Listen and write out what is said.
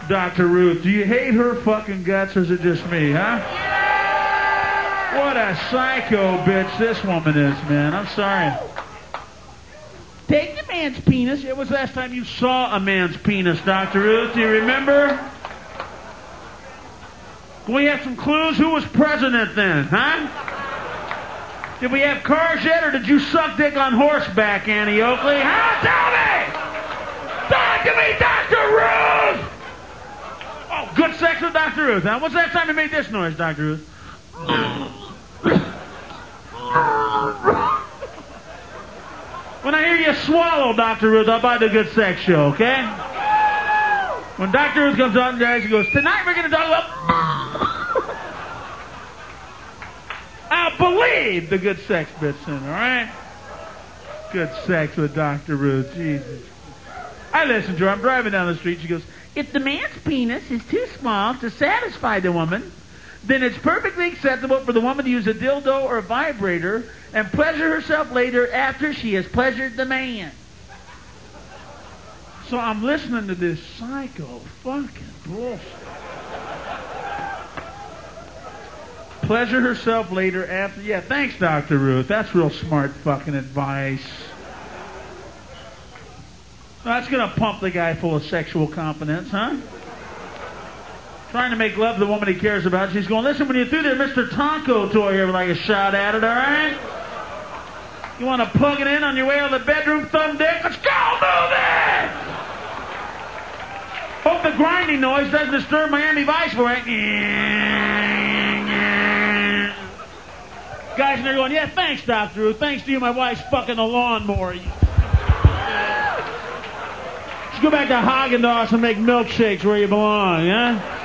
Dr. Ruth? Do you hate her fucking guts, or is it just me, huh? What a psycho bitch this woman is, man. I'm sorry. Take the man's penis. It was the last time you saw a man's penis, Dr. Ruth. Do you remember? Can we have some clues? Who was president then, huh? Did we have cars yet, or did you suck dick on horseback, Annie Oakley? Huh? Tell me! Talk to me, Dr. Ruth! Oh, good sex with Dr. Ruth, huh? What's the last time you made this noise, Dr. Ruth? When I hear you swallow, Dr. Ruth, I'll buy the good sex show, okay? When Dr. Ruth comes on, guys, he goes, tonight we're going to talk about... I'll believe the good sex bit's in, all right? Good sex with Dr. Ruth, Jesus. I listen to her. I'm driving down the street. She goes, if the man's penis is too small to satisfy the woman, then it's perfectly acceptable for the woman to use a dildo or a vibrator and pleasure herself later after she has pleasured the man. So I'm listening to this psycho fucking bullshit. Pleasure herself later after... Yeah, thanks, Dr. Ruth. That's real smart fucking advice. That's going to pump the guy full of sexual confidence, huh? Trying to make love to the woman he cares about. She's going, listen, when you threw that Mr. Taco toy here with like a shot at it, all right? You want to plug it in on your way out of the bedroom, thumb dick? Let's go, move it! Hope the grinding noise doesn't disturb Miami Vice for it. Guys in there going, yeah, thanks, Dr. Ruth. Thanks to you, my wife's fucking a lawnmower. Just go back to Haagen-Dazs and make milkshakes where you belong, yeah?